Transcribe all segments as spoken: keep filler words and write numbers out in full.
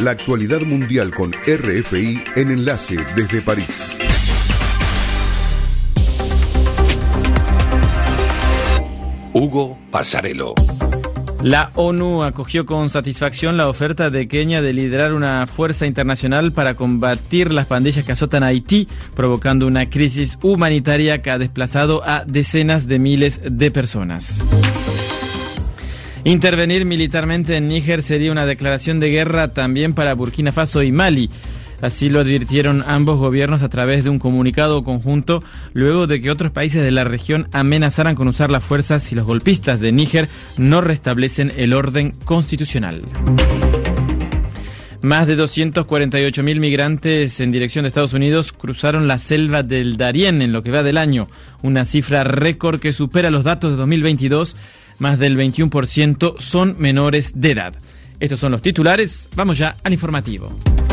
La actualidad mundial con R F I en Enlace desde París. Hugo Passarello. La ONU acogió con satisfacción la oferta de Kenia de liderar una fuerza internacional para combatir las pandillas que azotan a Haití, provocando una crisis humanitaria que ha desplazado a decenas de miles de personas. Intervenir militarmente en Níger sería una declaración de guerra también para Burkina Faso y Mali. Así lo advirtieron ambos gobiernos a través de un comunicado conjunto, luego de que otros países de la región amenazaran con usar la fuerza si los golpistas de Níger no restablecen el orden constitucional. Más de doscientos cuarenta y ocho mil migrantes en dirección de Estados Unidos cruzaron la selva del Darién en lo que va del año, una cifra récord que supera los datos de dos mil veintidós. Más del veintiuno por ciento son menores de edad. Estos son los titulares. Vamos ya al informativo.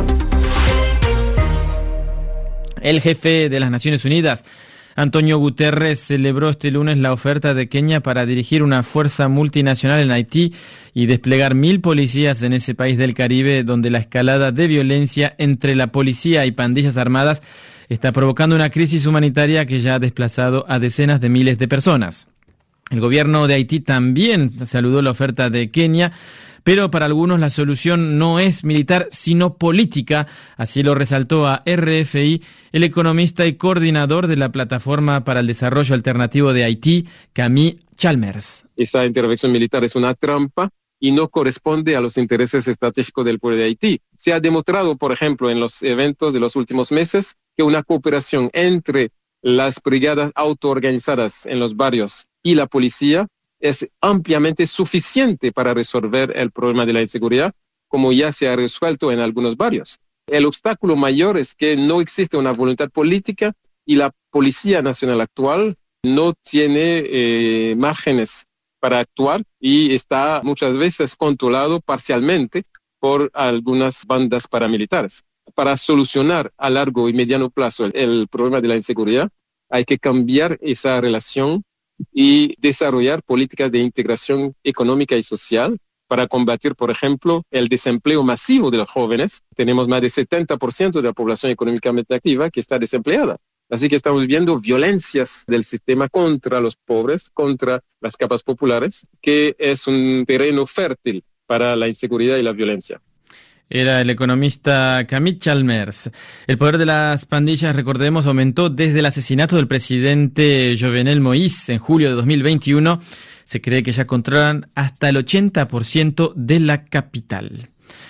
El jefe de las Naciones Unidas, Antonio Guterres, celebró este lunes la oferta de Kenia para dirigir una fuerza multinacional en Haití y desplegar mil policías en ese país del Caribe, donde la escalada de violencia entre la policía y pandillas armadas está provocando una crisis humanitaria que ya ha desplazado a decenas de miles de personas. El gobierno de Haití también saludó la oferta de Kenia, pero para algunos la solución no es militar, sino política. Así lo resaltó a R F I el economista y coordinador de la Plataforma para el Desarrollo Alternativo de Haití, Camille Chalmers. Esa intervención militar es una trampa y no corresponde a los intereses estratégicos del pueblo de Haití. Se ha demostrado, por ejemplo, en los eventos de los últimos meses, que una cooperación entre las brigadas autoorganizadas en los barrios y la policía es ampliamente suficiente para resolver el problema de la inseguridad, como ya se ha resuelto en algunos barrios. El obstáculo mayor es que no existe una voluntad política y la Policía Nacional actual no tiene eh, márgenes para actuar y está muchas veces controlado parcialmente por algunas bandas paramilitares. Para solucionar a largo y mediano plazo el, el problema de la inseguridad, hay que cambiar esa relación y desarrollar políticas de integración económica y social para combatir, por ejemplo, el desempleo masivo de los jóvenes. Tenemos más del setenta por ciento de la población económicamente activa que está desempleada. Así que estamos viendo violencias del sistema contra los pobres, contra las capas populares, que es un terreno fértil para la inseguridad y la violencia. Era el economista Camille Chalmers. El poder de las pandillas, recordemos, aumentó desde el asesinato del presidente Jovenel Moïse en julio de dos mil veintiuno. Se cree que ya controlan hasta el ochenta por ciento de la capital.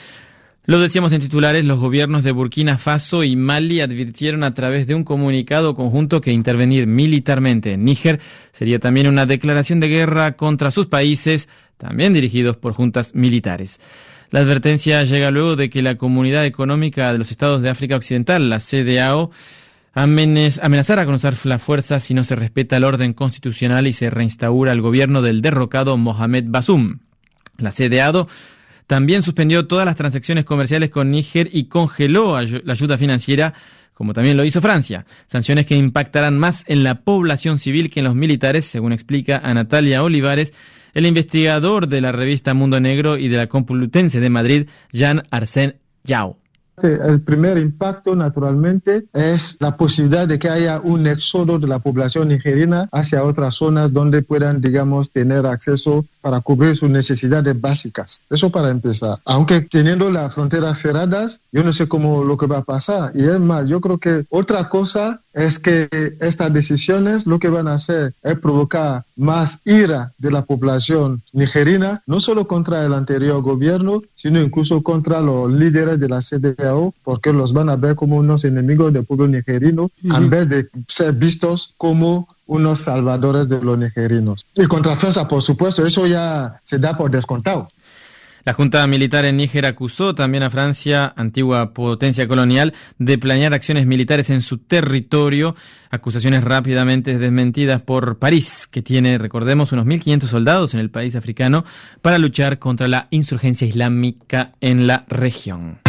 Lo decíamos en titulares, los gobiernos de Burkina Faso y Mali advirtieron a través de un comunicado conjunto que intervenir militarmente en Níger sería también una declaración de guerra contra sus países, también dirigidos por juntas militares. La advertencia llega luego de que la Comunidad Económica de los Estados de África Occidental, la C D A O, amenazara con usar la fuerza si no se respeta el orden constitucional y se reinstaura el gobierno del derrocado Mohamed Bazoum. La C D A O también suspendió todas las transacciones comerciales con Níger y congeló la ayuda financiera, como también lo hizo Francia. Sanciones que impactarán más en la población civil que en los militares, según explica a Natalia Olivares, el investigador de la revista Mundo Negro y de la Complutense de Madrid, Jean-Arsène Yao. El primer impacto, naturalmente, es la posibilidad de que haya un éxodo de la población nigeriana hacia otras zonas donde puedan, digamos, tener acceso para cubrir sus necesidades básicas. Eso para empezar. Aunque teniendo las fronteras cerradas, yo no sé cómo lo que va a pasar. Y es más, yo creo que otra cosa es que estas decisiones lo que van a hacer es provocar más ira de la población nigeriana, no solo contra el anterior gobierno, sino incluso contra los líderes de la C D A O, porque los van a ver como unos enemigos del pueblo nigerino, uh-huh. en vez de ser vistos como unos salvadores de los nigerinos. Y contra Francia, por supuesto, eso ya se da por descontado. La Junta Militar en Níger acusó también a Francia, antigua potencia colonial, de planear acciones militares en su territorio, acusaciones rápidamente desmentidas por París, que tiene, recordemos, unos mil quinientos soldados en el país africano para luchar contra la insurgencia islámica en la región.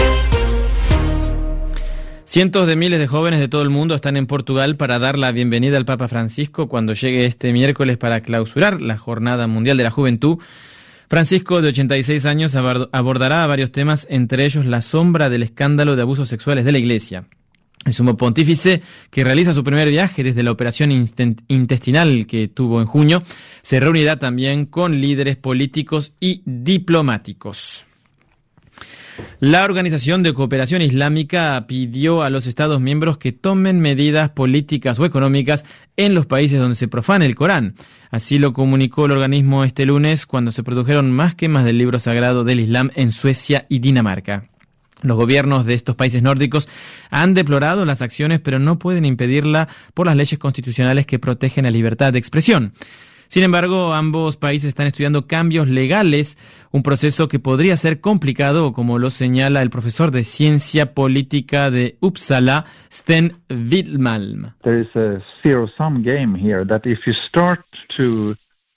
Cientos de miles de jóvenes de todo el mundo están en Portugal para dar la bienvenida al Papa Francisco cuando llegue este miércoles para clausurar la Jornada Mundial de la Juventud. Francisco, de ochenta y seis años, abordará varios temas, entre ellos la sombra del escándalo de abusos sexuales de la Iglesia. El sumo pontífice, que realiza su primer viaje desde la operación intestinal que tuvo en junio, se reunirá también con líderes políticos y diplomáticos. La Organización de Cooperación Islámica pidió a los Estados miembros que tomen medidas políticas o económicas en los países donde se profana el Corán. Así lo comunicó el organismo este lunes cuando se produjeron más quemas del libro sagrado del Islam en Suecia y Dinamarca. Los gobiernos de estos países nórdicos han deplorado las acciones, pero no pueden impedirla por las leyes constitucionales que protegen la libertad de expresión. Sin embargo, ambos países están estudiando cambios legales, un proceso que podría ser complicado, como lo señala el profesor de Ciencia Política de Uppsala, Sten Wittmalm. There is a zero-sum game here that if you start to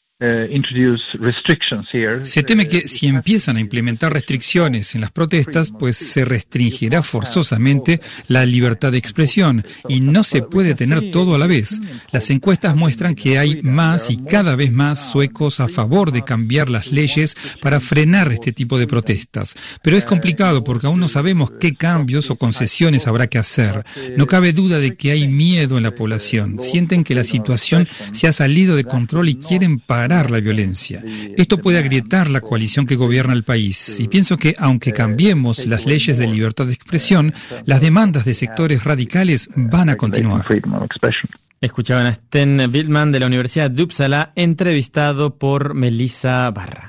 Se teme que si empiezan a implementar restricciones en las protestas, pues se restringirá forzosamente la libertad de expresión y no se puede tener todo a la vez. Las encuestas muestran que hay más y cada vez más suecos a favor de cambiar las leyes para frenar este tipo de protestas. Pero es complicado porque aún no sabemos qué cambios o concesiones habrá que hacer. No cabe duda de que hay miedo en la población. Sienten que la situación se ha salido de control y quieren parar la violencia. Esto puede agrietar la coalición que gobierna el país. Y pienso que, aunque cambiemos las leyes de libertad de expresión, las demandas de sectores radicales van a continuar. Escuchaban a Sten Wittmann de la Universidad de Uppsala, entrevistado por Melissa Barra.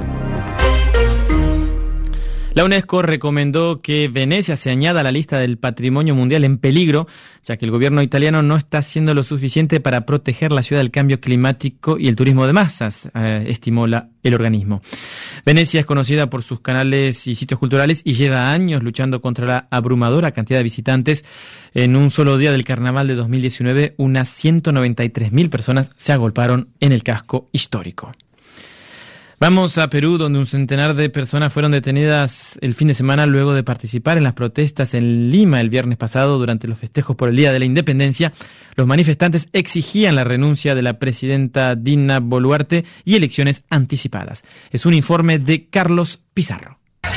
La UNESCO recomendó que Venecia se añada a la lista del Patrimonio Mundial en peligro, ya que el gobierno italiano no está haciendo lo suficiente para proteger la ciudad del cambio climático y el turismo de masas, eh, estimó la, el organismo. Venecia es conocida por sus canales y sitios culturales y lleva años luchando contra la abrumadora cantidad de visitantes. En un solo día del carnaval de dos mil diecinueve, unas ciento noventa y tres mil personas se agolparon en el casco histórico. Vamos a Perú, donde un centenar de personas fueron detenidas el fin de semana luego de participar en las protestas en Lima el viernes pasado durante los festejos por el Día de la Independencia. Los manifestantes exigían la renuncia de la presidenta Dina Boluarte y elecciones anticipadas. Es un informe de Carlos Pizarro.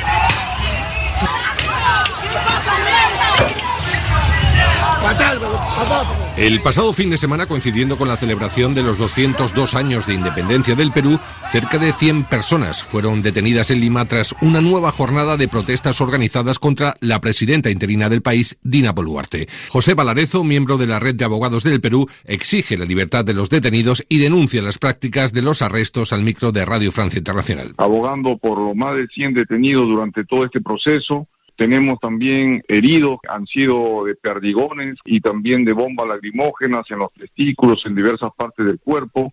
El pasado fin de semana, coincidiendo con la celebración de los doscientos dos años de independencia del Perú, cerca de cien personas fueron detenidas en Lima tras una nueva jornada de protestas organizadas contra la presidenta interina del país, Dina Boluarte. José Valarezo, miembro de la Red de Abogados del Perú, exige la libertad de los detenidos y denuncia las prácticas de los arrestos al micro de Radio Francia Internacional. Abogando por los más de cien detenidos durante todo este proceso. Tenemos también heridos, han sido de perdigones y también de bombas lacrimógenas en los testículos, en diversas partes del cuerpo.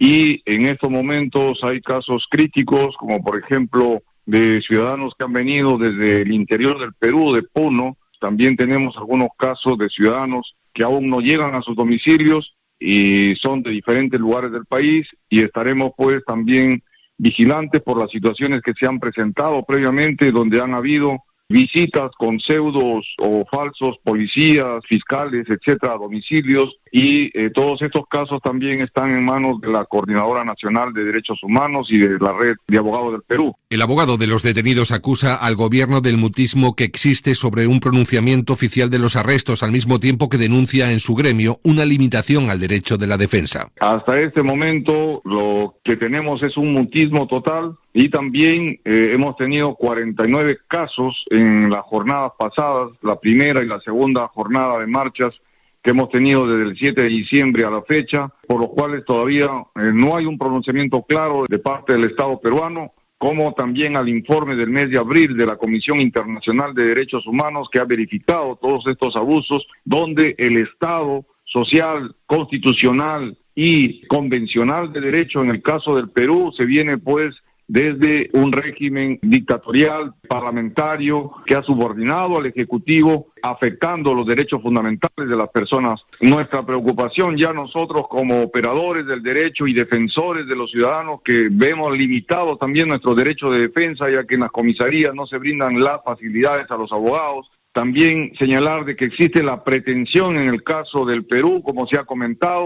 Y en estos momentos hay casos críticos, como por ejemplo de ciudadanos que han venido desde el interior del Perú, de Puno. También tenemos algunos casos de ciudadanos que aún no llegan a sus domicilios y son de diferentes lugares del país. Y estaremos pues también vigilantes por las situaciones que se han presentado previamente, donde han habido visitas con pseudos o falsos policías, fiscales, etcétera, a domicilios, y eh, todos estos casos también están en manos de la Coordinadora Nacional de Derechos Humanos y de la Red de Abogados del Perú. El abogado de los detenidos acusa al gobierno del mutismo que existe sobre un pronunciamiento oficial de los arrestos, al mismo tiempo que denuncia en su gremio una limitación al derecho de la defensa. Hasta este momento lo que tenemos es un mutismo total. Y también eh, hemos tenido cuarenta y nueve casos en las jornadas pasadas, la primera y la segunda jornada de marchas que hemos tenido desde el siete de diciembre a la fecha, por los cuales todavía eh, no hay un pronunciamiento claro de parte del Estado peruano, como también al informe del mes de abril de la Comisión Internacional de Derechos Humanos, que ha verificado todos estos abusos, donde el Estado social, constitucional y convencional de derecho en el caso del Perú se viene pues desde un régimen dictatorial, parlamentario, que ha subordinado al Ejecutivo, afectando los derechos fundamentales de las personas. Nuestra preocupación ya nosotros como operadores del derecho y defensores de los ciudadanos, que vemos limitados también nuestros derechos de defensa, ya que en las comisarías no se brindan las facilidades a los abogados. También señalar de que existe la pretensión en el caso del Perú, como se ha comentado,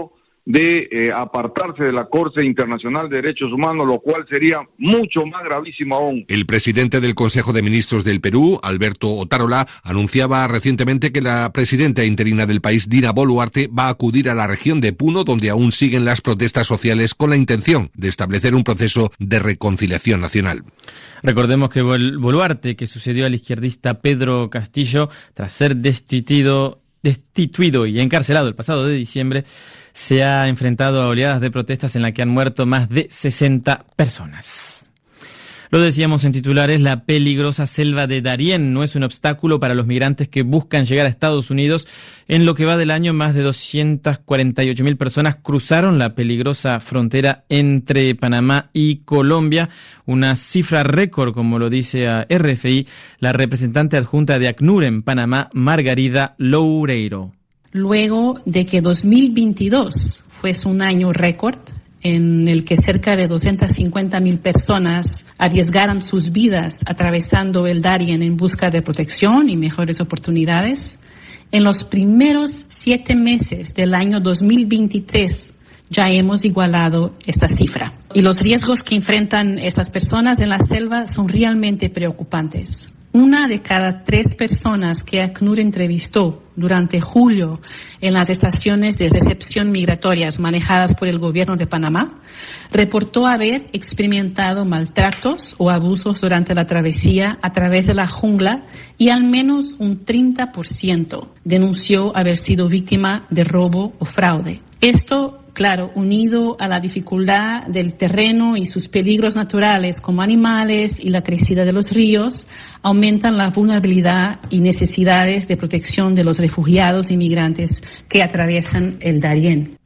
de eh, apartarse de la Corte Internacional de Derechos Humanos, lo cual sería mucho más gravísimo aún. El presidente del Consejo de Ministros del Perú, Alberto Otárola, anunciaba recientemente que la presidenta interina del país, Dina Boluarte, va a acudir a la región de Puno, donde aún siguen las protestas sociales, con la intención de establecer un proceso de reconciliación nacional. Recordemos que Boluarte, que sucedió al izquierdista Pedro Castillo, tras ser destituido, destituido y encarcelado el pasado de diciembre, se ha enfrentado a oleadas de protestas en las que han muerto más de sesenta personas. Lo decíamos en titulares, la peligrosa selva de Darién no es un obstáculo para los migrantes que buscan llegar a Estados Unidos. En lo que va del año, más de doscientas cuarenta y ocho mil personas cruzaron la peligrosa frontera entre Panamá y Colombia, una cifra récord, como lo dice a R F I la representante adjunta de ACNUR en Panamá, Margarida Loureiro. Luego de que dos mil veintidós fuese un año récord en el que cerca de doscientas cincuenta mil personas arriesgaran sus vidas atravesando el Darién en busca de protección y mejores oportunidades, en los primeros siete meses del año dos mil veintitrés ya hemos igualado esta cifra. Y los riesgos que enfrentan estas personas en la selva son realmente preocupantes. Una de cada tres personas que ACNUR entrevistó durante julio en las estaciones de recepción migratorias manejadas por el gobierno de Panamá reportó haber experimentado maltratos o abusos durante la travesía a través de la jungla, y al menos un treinta por ciento denunció haber sido víctima de robo o fraude. Esto, claro, unido a la dificultad del terreno y sus peligros naturales como animales y la crecida de los ríos, aumentan la vulnerabilidad y necesidades de protección de los refugiados y migrantes que atraviesan el Darién.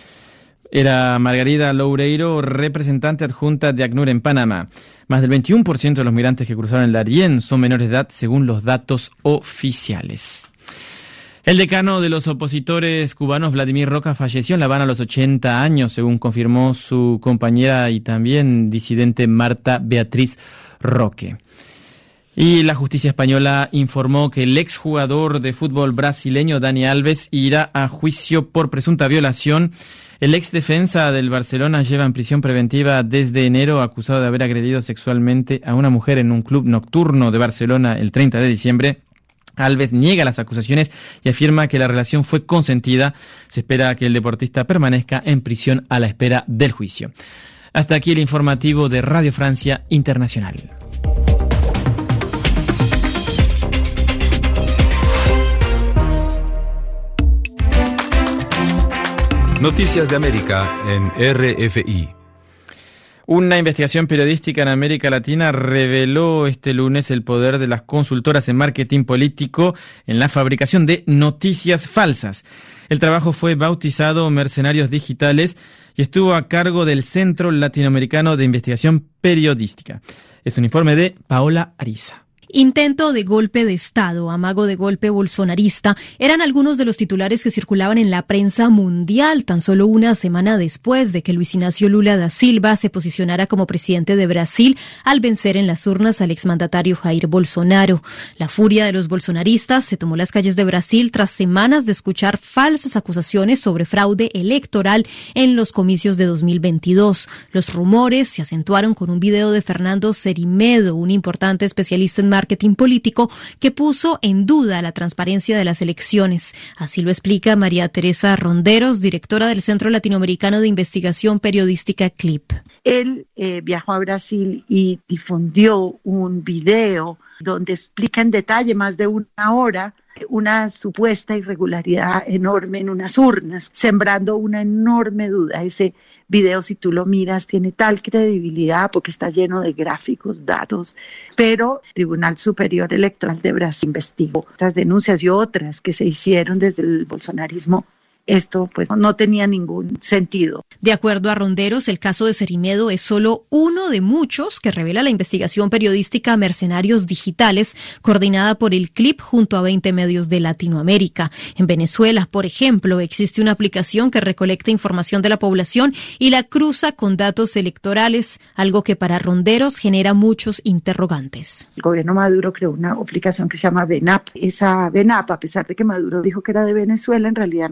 Era Margarida Loureiro, representante adjunta de ACNUR en Panamá. Más del veintiuno por ciento de los migrantes que cruzaron el Darién son menores de edad, según los datos oficiales. El decano de los opositores cubanos, Vladimir Roca, falleció en La Habana a los ochenta años, según confirmó su compañera y también disidente Marta Beatriz Roque. Y la justicia española informó que el exjugador de fútbol brasileño Dani Alves irá a juicio por presunta violación. El exdefensa del Barcelona lleva en prisión preventiva desde enero, acusado de haber agredido sexualmente a una mujer en un club nocturno de Barcelona el treinta de diciembre. Alves niega las acusaciones y afirma que la relación fue consentida. Se espera que el deportista permanezca en prisión a la espera del juicio. Hasta aquí el informativo de Radio Francia Internacional. Noticias de América en R F I. Una investigación periodística en América Latina reveló este lunes el poder de las consultoras en marketing político en la fabricación de noticias falsas. El trabajo fue bautizado Mercenarios Digitales y estuvo a cargo del Centro Latinoamericano de Investigación Periodística. Es un informe de Paola Ariza. Intento de golpe de Estado, amago de golpe bolsonarista, eran algunos de los titulares que circulaban en la prensa mundial tan solo una semana después de que Luis Ignacio Lula da Silva se posicionara como presidente de Brasil al vencer en las urnas al exmandatario Jair Bolsonaro. La furia de los bolsonaristas se tomó las calles de Brasil tras semanas de escuchar falsas acusaciones sobre fraude electoral en los comicios de dos mil veintidós. Los rumores se acentuaron con un video de Fernando Cerimedo, un importante especialista en marketing político, que puso en duda la transparencia de las elecciones. Así lo explica María Teresa Ronderos, directora del Centro Latinoamericano de Investigación Periodística C L I P. Él eh, viajó a Brasil y difundió un video donde explica en detalle, más de una hora, una supuesta irregularidad enorme en unas urnas, sembrando una enorme duda. Ese video, si tú lo miras, tiene tal credibilidad porque está lleno de gráficos, datos, pero el Tribunal Superior Electoral de Brasil investigó estas denuncias y otras que se hicieron desde el bolsonarismo. Esto pues no tenía ningún sentido. De acuerdo a Ronderos, el caso de Cerimedo es solo uno de muchos que revela la investigación periodística Mercenarios Digitales, coordinada por el C L I P junto a veinte medios de Latinoamérica. En Venezuela, por ejemplo, existe una aplicación que recolecta información de la población y la cruza con datos electorales, algo que para Ronderos genera muchos interrogantes. El gobierno Maduro creó una aplicación que se llama VENAP. Esa VENAP, a pesar de que Maduro dijo que era de Venezuela, en realidad nosotros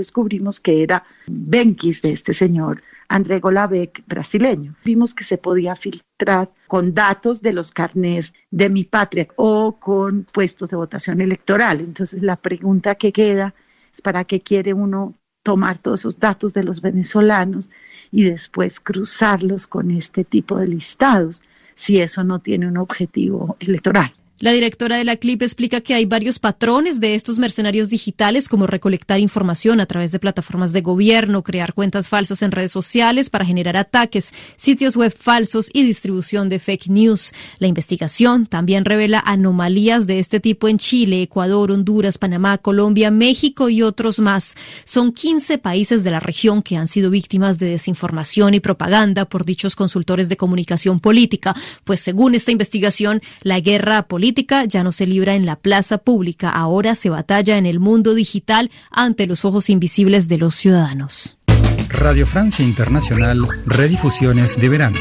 descubrimos que era Benquis, de este señor André Golabeck, brasileño. Vimos que se podía filtrar con datos de los carnés de Mi Patria o con puestos de votación electoral. Entonces la pregunta que queda es: ¿para qué quiere uno tomar todos esos datos de los venezolanos y después cruzarlos con este tipo de listados si eso no tiene un objetivo electoral? La directora de la C L I P explica que hay varios patrones de estos mercenarios digitales, como recolectar información a través de plataformas de gobierno, crear cuentas falsas en redes sociales para generar ataques, sitios web falsos y distribución de fake news. La investigación también revela anomalías de este tipo en Chile, Ecuador, Honduras, Panamá, Colombia, México y otros más. Son quince países de la región que han sido víctimas de desinformación y propaganda por dichos consultores de comunicación política, pues según esta investigación, la guerra política política ya no se libra en la plaza pública, ahora se batalla en el mundo digital ante los ojos invisibles de los ciudadanos. Radio Francia Internacional, redifusiones de verano.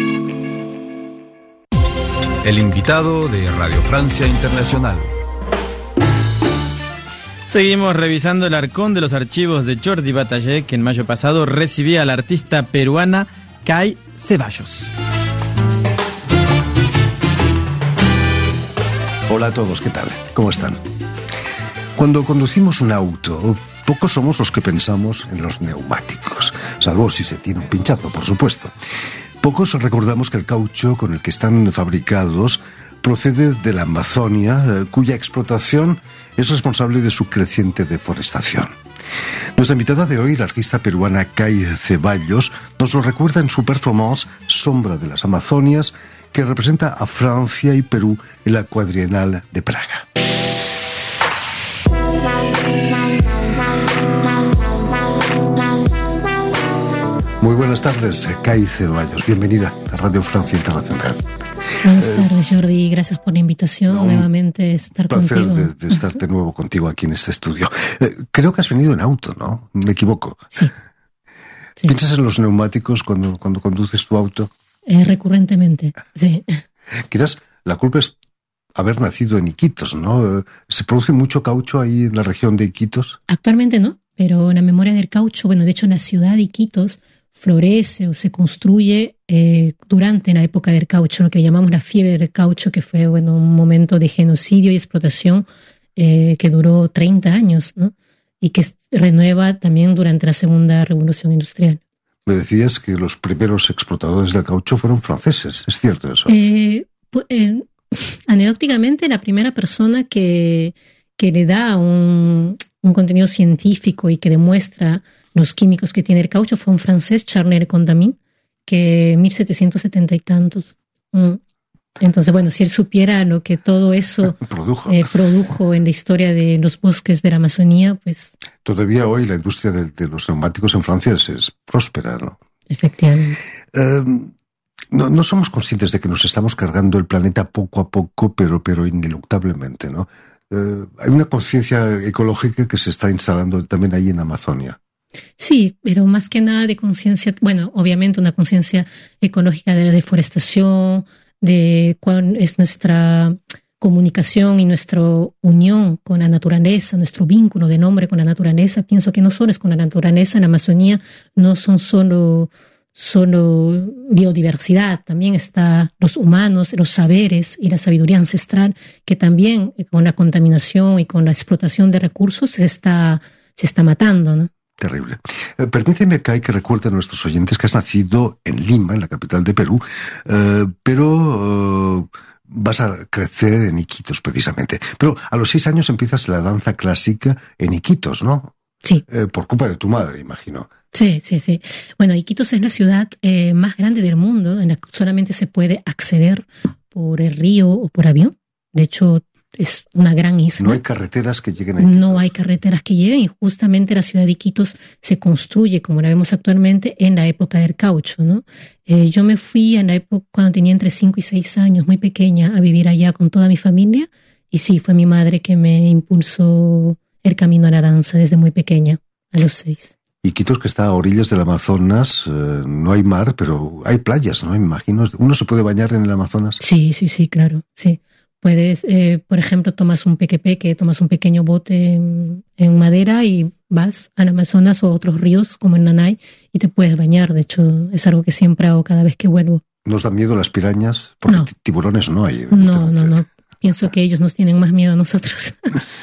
El invitado de Radio Francia Internacional. Seguimos revisando el arcón de los archivos de Jordi Bataller, que en mayo pasado recibía a la artista peruana Kai Ceballos. Hola a todos, ¿qué tal? ¿Cómo están? Cuando conducimos un auto, pocos somos los que pensamos en los neumáticos, salvo si se tiene un pinchazo, por supuesto. Pocos recordamos que el caucho con el que están fabricados procede de la Amazonia, cuya explotación es responsable de su creciente deforestación. Nuestra invitada de hoy, la artista peruana Kai Ceballos, nos lo recuerda en su performance Sombra de las Amazonias, que representa a Francia y Perú en la Cuadrienal de Praga. Muy buenas tardes, Kai Ceballos. Bienvenida a Radio Francia Internacional. Buenas eh, tardes, Jordi. Gracias por la invitación. No, nuevamente estar placer contigo. placer de, de estar de nuevo contigo aquí en este estudio. Eh, creo que has venido en auto, ¿no? ¿Me equivoco? Sí. sí. ¿Piensas en los neumáticos cuando, cuando conduces tu auto? Eh, recurrentemente, sí. Quizás la culpa es haber nacido en Iquitos, ¿no? ¿Se produce mucho caucho ahí en la región de Iquitos? Actualmente no, pero en la memoria del caucho, bueno, de hecho en la ciudad de Iquitos florece o se construye eh, durante la época del caucho, lo que llamamos la fiebre del caucho, que fue, bueno, un momento de genocidio y explotación eh, que duró treinta años, ¿no? Y que renueva también durante la segunda revolución industrial. Me decías que los primeros explotadores del caucho fueron franceses, ¿es cierto eso? Eh, pues, eh, anecdóticamente, la primera persona que, que le da un, un contenido científico y que demuestra los químicos que tiene el caucho fue un francés, Charles Le Condamine, que en mil setecientos setenta y tantos. Mm. Entonces, bueno, si él supiera lo que todo eso produjo. Eh, produjo en la historia de los bosques de la Amazonía, pues... Todavía hoy la industria de, de los neumáticos en Francia es, es próspera, ¿no? Efectivamente. Eh, no, no somos conscientes de que nos estamos cargando el planeta poco a poco, pero, pero ineluctablemente, ¿no? Eh, hay una conciencia ecológica que se está instalando también ahí en Amazonia. Sí, pero más que nada de conciencia, bueno, obviamente una conciencia ecológica de la deforestación, de cuál es nuestra comunicación y nuestra unión con la naturaleza, nuestro vínculo del hombre con la naturaleza. Pienso que no solo es con la naturaleza, en la Amazonía no son solo, solo biodiversidad, también están los humanos, los saberes y la sabiduría ancestral, que también con la contaminación y con la explotación de recursos se está, se está matando, ¿no? Terrible. Eh, permíteme, Kai, que recuerde a nuestros oyentes que has nacido en Lima, en la capital de Perú, eh, pero eh, vas a crecer en Iquitos, precisamente. Pero a los seis años empiezas la danza clásica en Iquitos, ¿no? Sí. Eh, por culpa de tu madre, imagino. Sí, sí, sí. Bueno, Iquitos es la ciudad eh, más grande del mundo, en la que solamente se puede acceder por el río o por avión. De hecho, es una gran isla. No hay carreteras que lleguen a Iquitos. No hay carreteras que lleguen y justamente la ciudad de Iquitos se construye, como la vemos actualmente, en la época del caucho, ¿no? Eh, yo me fui en la época cuando tenía entre cinco y seis años, muy pequeña, a vivir allá con toda mi familia y sí, fue mi madre que me impulsó el camino a la danza desde muy pequeña, a los seis. Iquitos, que está a orillas del Amazonas, eh, no hay mar, pero hay playas, ¿no? Me imagino. ¿Uno se puede bañar en el Amazonas? Sí, sí, sí, claro, sí. Puedes, eh, por ejemplo, tomas un pequepeque, tomas un pequeño bote en, en madera y vas al Amazonas o a otros ríos como el Nanay y te puedes bañar. De hecho, es algo que siempre hago cada vez que vuelvo. ¿Nos dan miedo las pirañas? Porque no. tiburones no hay. No, no, no. Pienso que ellos nos tienen más miedo a nosotros.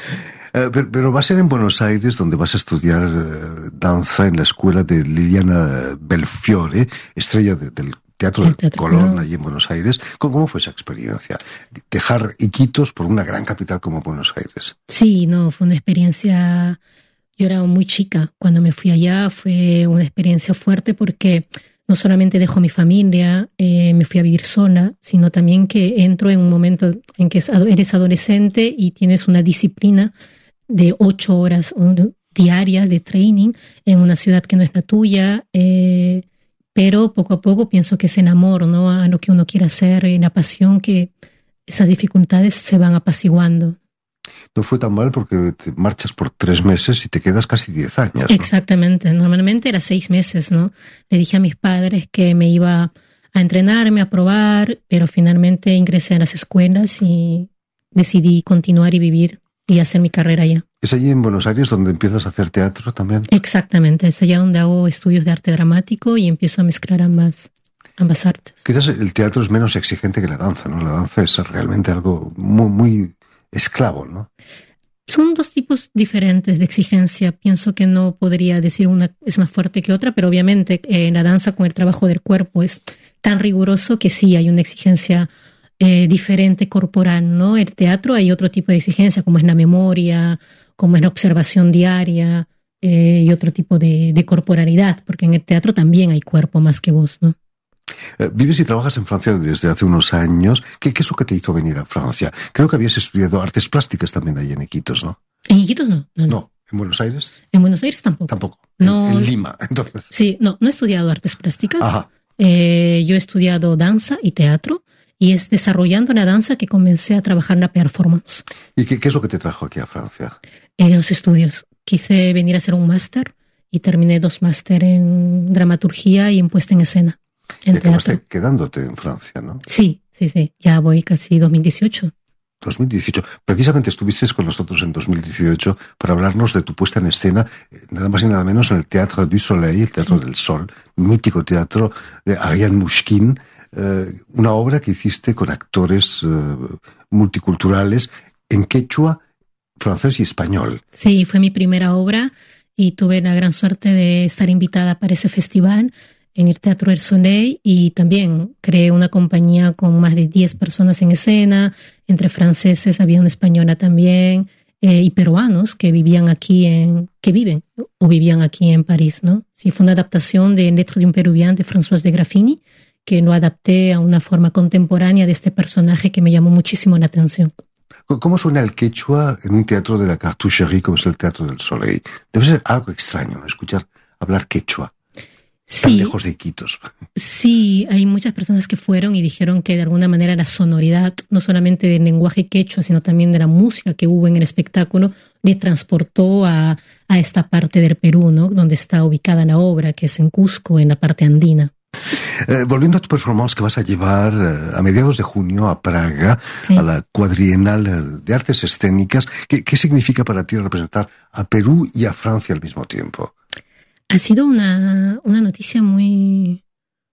Uh, pero, pero va a ser en Buenos Aires donde vas a estudiar uh, danza en la escuela de Liliana Belfiore, estrella de, del Teatro del Teatro Colón, Colón, allí en Buenos Aires. ¿Cómo, ¿Cómo fue esa experiencia? Dejar Iquitos por una gran capital como Buenos Aires. Sí, no, fue una experiencia. Yo era muy chica cuando me fui allá, fue una experiencia fuerte porque no solamente dejo mi familia, eh, me fui a vivir sola, sino también que entro en un momento en que eres adolescente y tienes una disciplina de ocho horas diarias de training en una ciudad que no es la tuya, eh, pero poco a poco pienso que es en amor, ¿no? A lo que uno quiere hacer, en la pasión, que esas dificultades se van apaciguando. No fue tan mal porque te marchas por tres meses y te quedas casi diez años, ¿no? Exactamente, normalmente era seis meses, ¿no? Le dije a mis padres que me iba a entrenarme, a probar, pero finalmente ingresé a las escuelas y decidí continuar y vivir y hacer mi carrera allá. ¿Es allí en Buenos Aires donde empiezas a hacer teatro también? Exactamente, es allá donde hago estudios de arte dramático y empiezo a mezclar ambas, ambas artes. Quizás el teatro es menos exigente que la danza, ¿no? La danza es realmente algo muy, muy esclavo, ¿no? Son dos tipos diferentes de exigencia. Pienso que no podría decir una es más fuerte que otra, pero obviamente eh, la danza con el trabajo del cuerpo es tan riguroso que sí hay una exigencia eh, diferente corporal, ¿no? El teatro hay otro tipo de exigencia, como es la memoria, como es la observación diaria eh, y otro tipo de, de corporalidad, porque en el teatro también hay cuerpo más que voz, ¿no? Eh, vives y trabajas en Francia desde hace unos años. ¿Qué, ¿Qué es lo que te hizo venir a Francia? Creo que habías estudiado artes plásticas también ahí en Iquitos, ¿no? En Iquitos no. No, no. no. ¿En Buenos Aires? En Buenos Aires tampoco. Tampoco. No, en, en Lima, entonces. Sí, no, no he estudiado artes plásticas. Ajá. Eh, yo he estudiado danza y teatro y es desarrollando la danza que comencé a trabajar la performance. ¿Y qué, qué es lo que te trajo aquí a Francia? En los estudios. Quise venir a hacer un máster y terminé dos máster en dramaturgia y en puesta en escena. Y acabaste quedándote en Francia, ¿no? Sí, sí, sí. Ya voy casi dos mil dieciocho. dos mil dieciocho. Precisamente estuviste con nosotros en dos mil dieciocho para hablarnos de tu puesta en escena, nada más y nada menos en el Théâtre du Soleil, el Teatro sí. del Sol, mítico teatro de Ariane Mouchkine, eh, una obra que hiciste con actores eh, multiculturales en quechua, francés y español. Sí, fue mi primera obra y tuve la gran suerte de estar invitada para ese festival en el Teatro del Soleil y también creé una compañía con más de diez personas en escena, entre franceses, había una española también, eh, y peruanos que vivían aquí en, que viven o vivían aquí en París, ¿no? Sí, fue una adaptación de Lettre de un Peruvián de Françoise de Graffini, que lo adapté a una forma contemporánea de este personaje que me llamó muchísimo la atención. ¿Cómo suena el quechua en un teatro de la Cartoucherie como es el Teatro del Soleil? Debe ser algo extraño, ¿no? Escuchar hablar quechua. Sí, tan lejos de Iquitos. Sí, hay muchas personas que fueron y dijeron que de alguna manera la sonoridad, no solamente del lenguaje quechua, sino también de la música que hubo en el espectáculo, le transportó a, a esta parte del Perú, ¿no? Donde está ubicada la obra, que es en Cusco, en la parte andina. Eh, volviendo a tu performance que vas a llevar eh, a mediados de junio a Praga, sí. a la Cuadrienal de Artes Escénicas, ¿qué, ¿qué significa para ti representar a Perú y a Francia al mismo tiempo? Ha sido una, una noticia muy,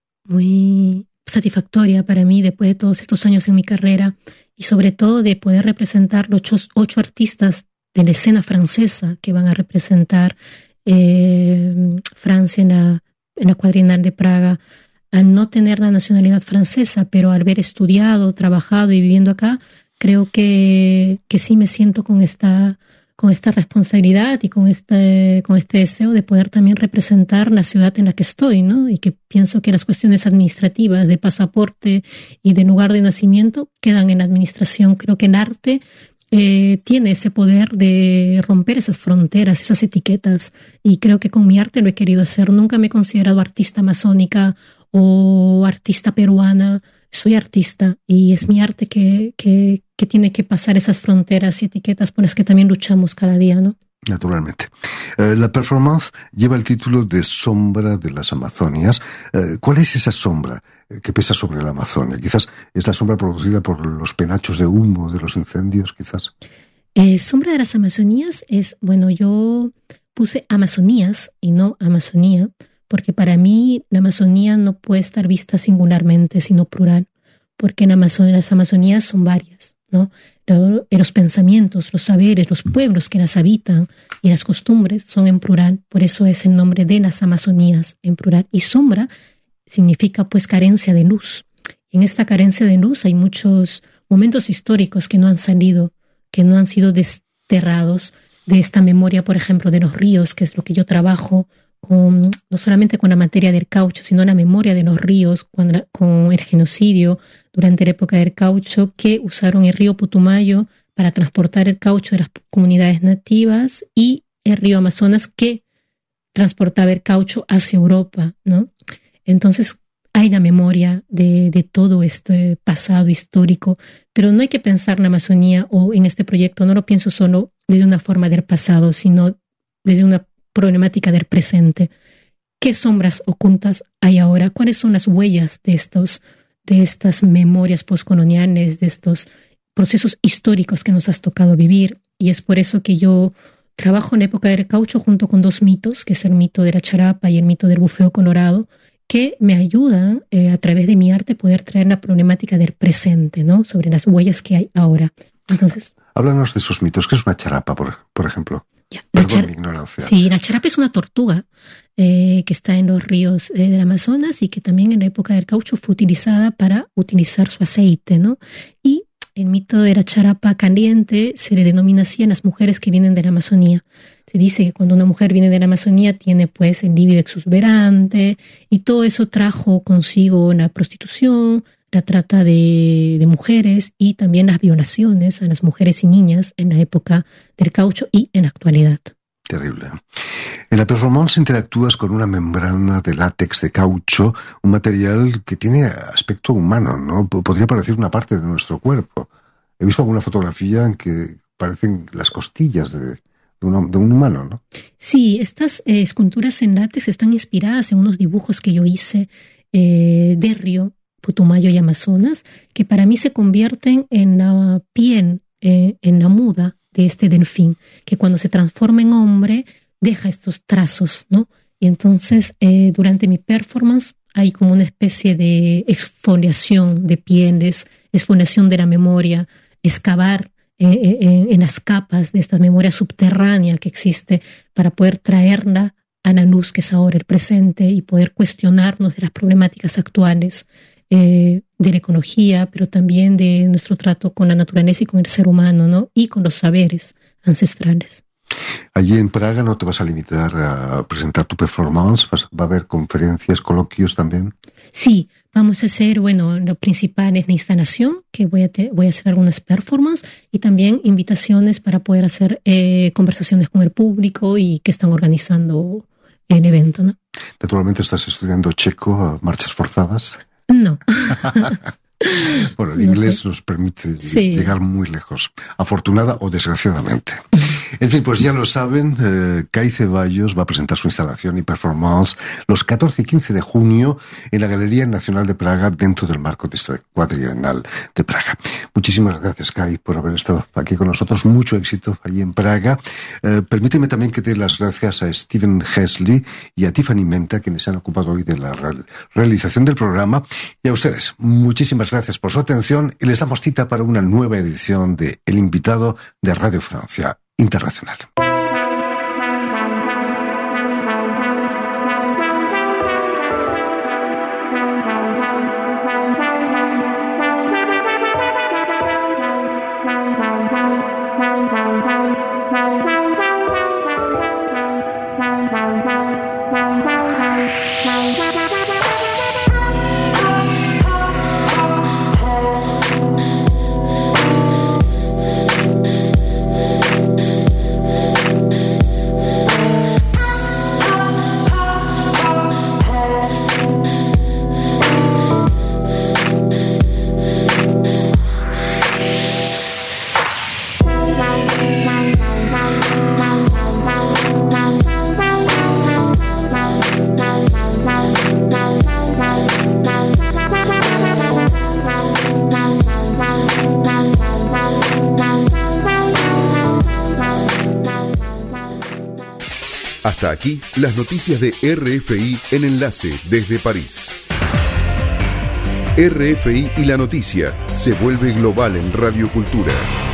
muy satisfactoria para mí después de todos estos años en mi carrera y sobre todo de poder representar los ocho, ocho artistas de la escena francesa que van a representar eh, Francia en la, en la Cuadrienal de Praga. Al no tener la nacionalidad francesa, pero al haber estudiado, trabajado y viviendo acá, creo que, que sí me siento con esta... con esta responsabilidad y con este, con este deseo de poder también representar la ciudad en la que estoy, ¿no? Y que pienso que las cuestiones administrativas de pasaporte y de lugar de nacimiento quedan en la administración. Creo que el arte eh, tiene ese poder de romper esas fronteras, esas etiquetas, y creo que con mi arte lo he querido hacer. Nunca me he considerado artista amazónica o artista peruana. Soy artista y es mi arte que, que, que tiene que pasar esas fronteras y etiquetas por las que también luchamos cada día, ¿no? Naturalmente. Eh, la performance lleva el título de Sombra de las Amazonias. Eh, ¿Cuál es esa sombra que pesa sobre la Amazonia? Quizás es la sombra producida por los penachos de humo de los incendios, quizás. Eh, Sombra de las Amazonías es, bueno, yo puse Amazonías y no Amazonía, porque para mí la Amazonía no puede estar vista singularmente, sino plural, porque en Amazon- las Amazonías son varias, ¿no? Los pensamientos, los saberes, los pueblos que las habitan y las costumbres son en plural, por eso es el nombre de las Amazonías en plural. Y sombra significa pues carencia de luz. Y en esta carencia de luz hay muchos momentos históricos que no han salido, que no han sido desterrados de esta memoria, por ejemplo, de los ríos, que es lo que yo trabajo, con, no solamente con la materia del caucho, sino la memoria de los ríos, con, la, con el genocidio durante la época del caucho, que usaron el río Putumayo para transportar el caucho de las comunidades nativas y el río Amazonas que transportaba el caucho hacia Europa, ¿no? Entonces hay la memoria de, de todo este pasado histórico, pero no hay que pensar la Amazonía o en este proyecto, no lo pienso solo desde una forma del pasado, sino desde una problemática del presente. ¿Qué sombras ocultas hay ahora? ¿Cuáles son las huellas de estos, de estas memorias postcoloniales, de estos procesos históricos que nos has tocado vivir? Y es por eso que yo trabajo en la época del caucho junto con dos mitos, que es el mito de la charapa y el mito del bufeo colorado, que me ayudan eh, a través de mi arte poder traer la problemática del presente, ¿no? Sobre las huellas que hay ahora. Entonces, háblanos de esos mitos. ¿Qué es una charapa, por, por ejemplo? Ya, Perdón char- mi ignorancia. Sí, la charapa es una tortuga eh, que está en los ríos eh, del Amazonas y que también en la época del caucho fue utilizada para utilizar su aceite, ¿no? Y el mito de la charapa caliente se le denomina así a las mujeres que vienen de la Amazonía. Se dice que cuando una mujer viene de la Amazonía tiene pues el líbido exuberante y todo eso trajo consigo la prostitución, la trata de, de mujeres y también las violaciones a las mujeres y niñas en la época del caucho y en la actualidad. Terrible. En la performance interactúas con una membrana de látex de caucho, un material que tiene aspecto humano, ¿no? Podría parecer una parte de nuestro cuerpo. He visto alguna fotografía en que parecen las costillas de, de, un, de un humano, ¿no? Sí, estas eh, esculturas en látex están inspiradas en unos dibujos que yo hice eh, de río, Putumayo y Amazonas, que para mí se convierten en la piel, eh, en la muda de este delfín, que cuando se transforma en hombre deja estos trazos, ¿no? Y entonces eh, durante mi performance hay como una especie de exfoliación de pieles, exfoliación de la memoria, excavar eh, eh, en las capas de esta memoria subterránea que existe para poder traerla a la luz que es ahora el presente y poder cuestionarnos de las problemáticas actuales eh, de la ecología, pero también de nuestro trato con la naturaleza y con el ser humano, ¿no? Y con los saberes ancestrales. Allí en Praga no te vas a limitar a presentar tu performance, va a haber conferencias, coloquios también. Sí, vamos a hacer, bueno, lo principal es la instalación, que voy a, te, voy a hacer algunas performances y también invitaciones para poder hacer eh, conversaciones con el público y que están organizando el evento, ¿no? Naturalmente estás estudiando checo, marchas forzadas. No. Bueno, el inglés nos permite sí. llegar muy lejos, afortunada o desgraciadamente. En fin, pues ya lo saben, eh, Kai Ceballos va a presentar su instalación y performance los catorce y quince de junio en la Galería Nacional de Praga dentro del marco de esta cuatrienal de Praga. Muchísimas gracias, Kai, por haber estado aquí con nosotros. Mucho éxito allí en Praga. Eh, permíteme también que dé las gracias a Steven Hesley y a Tiffany Menta, quienes se han ocupado hoy de la real, realización del programa. Y a ustedes, muchísimas gracias por su atención y les damos cita para una nueva edición de El Invitado de Radio Francia Internacional. Hasta aquí las noticias de R F I en Enlace desde París. R F I y la noticia se vuelve global en Radio Cultura.